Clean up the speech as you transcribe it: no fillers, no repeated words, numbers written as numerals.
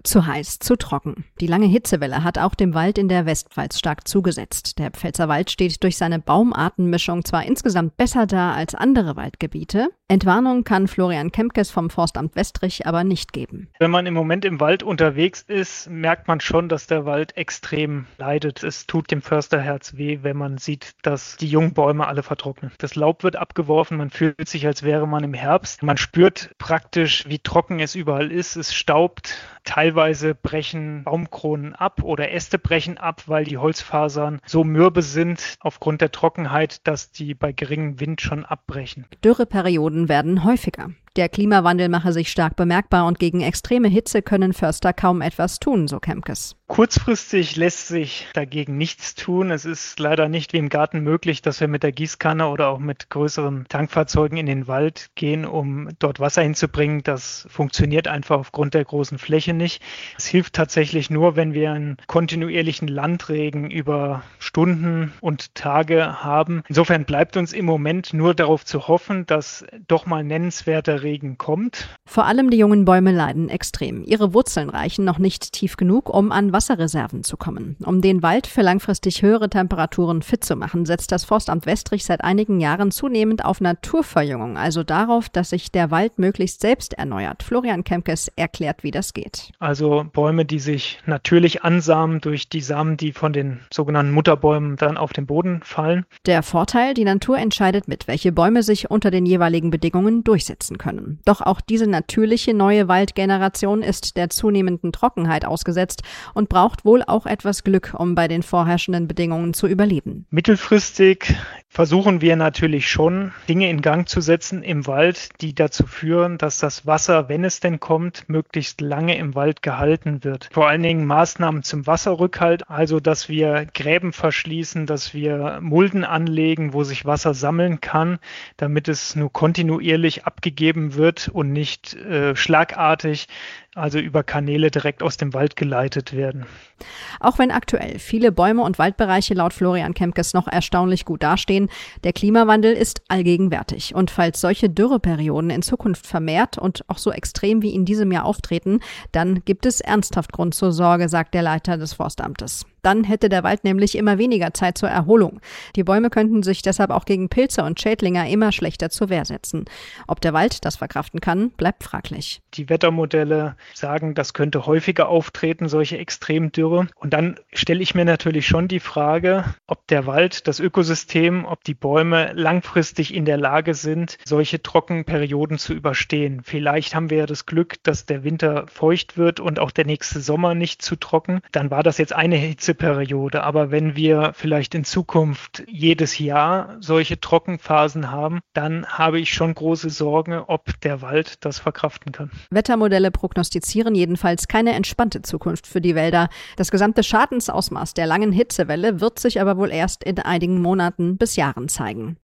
Zu heiß, zu trocken. Die lange Hitzewelle hat auch dem Wald in der Westpfalz stark zugesetzt. Der Pfälzerwald steht durch seine Baumartenmischung zwar insgesamt besser da als andere Waldgebiete. Entwarnung kann Florian Kempkes vom Forstamt Westrich aber nicht geben. Wenn man im Moment im Wald unterwegs ist, merkt man schon, dass der Wald extrem leidet. Es tut dem Försterherz weh, wenn man sieht, dass die jungen Bäume alle vertrocknen. Das Laub wird abgeworfen, man fühlt sich, als wäre man im Herbst. Man spürt praktisch, wie trocken es überall ist. Es staubt. Teilweise brechen Baumkronen ab oder Äste brechen ab, weil die Holzfasern so mürbe sind aufgrund der Trockenheit, dass die bei geringem Wind schon abbrechen. Dürreperioden werden häufiger. Der Klimawandel mache sich stark bemerkbar und gegen extreme Hitze können Förster kaum etwas tun, so Kempkes. Kurzfristig lässt sich dagegen nichts tun. Es ist leider nicht wie im Garten möglich, dass wir mit der Gießkanne oder auch mit größeren Tankfahrzeugen in den Wald gehen, um dort Wasser hinzubringen. Das funktioniert einfach aufgrund der großen Fläche nicht. Es hilft tatsächlich nur, wenn wir einen kontinuierlichen Landregen über Stunden und Tage haben. Insofern bleibt uns im Moment nur darauf zu hoffen, dass doch mal nennenswerter Regen kommt. Vor allem die jungen Bäume leiden extrem. Ihre Wurzeln reichen noch nicht tief genug, um an Wasserreserven zu kommen. Um den Wald für langfristig höhere Temperaturen fit zu machen, setzt das Forstamt Westrich seit einigen Jahren zunehmend auf Naturverjüngung, also darauf, dass sich der Wald möglichst selbst erneuert. Florian Kempkes erklärt, wie das geht. Also Bäume, die sich natürlich ansamen durch die Samen, die von den sogenannten Mutterbäumen dann auf den Boden fallen. Der Vorteil, die Natur entscheidet mit, welche Bäume sich unter den jeweiligen Bedingungen durchsetzen können. Doch auch diese natürliche neue Waldgeneration ist der zunehmenden Trockenheit ausgesetzt und braucht wohl auch etwas Glück, um bei den vorherrschenden Bedingungen zu überleben. Mittelfristig versuchen wir natürlich schon, Dinge in Gang zu setzen im Wald, die dazu führen, dass das Wasser, wenn es denn kommt, möglichst lange im Wald gehalten wird. Vor allen Dingen Maßnahmen zum Wasserrückhalt, also dass wir Gräben verschließen, dass wir Mulden anlegen, wo sich Wasser sammeln kann, damit es nur kontinuierlich abgegeben wird und nicht schlagartig, also über Kanäle direkt aus dem Wald geleitet werden. Auch wenn aktuell viele Bäume und Waldbereiche laut Florian Kempkes noch erstaunlich gut dastehen, der Klimawandel ist allgegenwärtig. Und falls solche Dürreperioden in Zukunft vermehrt und auch so extrem wie in diesem Jahr auftreten, dann gibt es ernsthaft Grund zur Sorge, sagt der Leiter des Forstamtes. Dann hätte der Wald nämlich immer weniger Zeit zur Erholung. Die Bäume könnten sich deshalb auch gegen Pilze und Schädlinge immer schlechter zur Wehr setzen. Ob der Wald das verkraften kann, bleibt fraglich. Die Wettermodelle sagen, das könnte häufiger auftreten, solche Extremdürre. Und dann stelle ich mir natürlich schon die Frage, ob der Wald, das Ökosystem, ob die Bäume langfristig in der Lage sind, solche Trockenperioden zu überstehen. Vielleicht haben wir ja das Glück, dass der Winter feucht wird und auch der nächste Sommer nicht zu trocken. Dann war das jetzt eine Hitzeperiode. Aber wenn wir vielleicht in Zukunft jedes Jahr solche Trockenphasen haben, dann habe ich schon große Sorge, ob der Wald das verkraften kann. Wettermodelle prognostizieren jedenfalls keine entspannte Zukunft für die Wälder. Das gesamte Schadensausmaß der langen Hitzewelle wird sich aber wohl erst in einigen Monaten bis Jahren zeigen.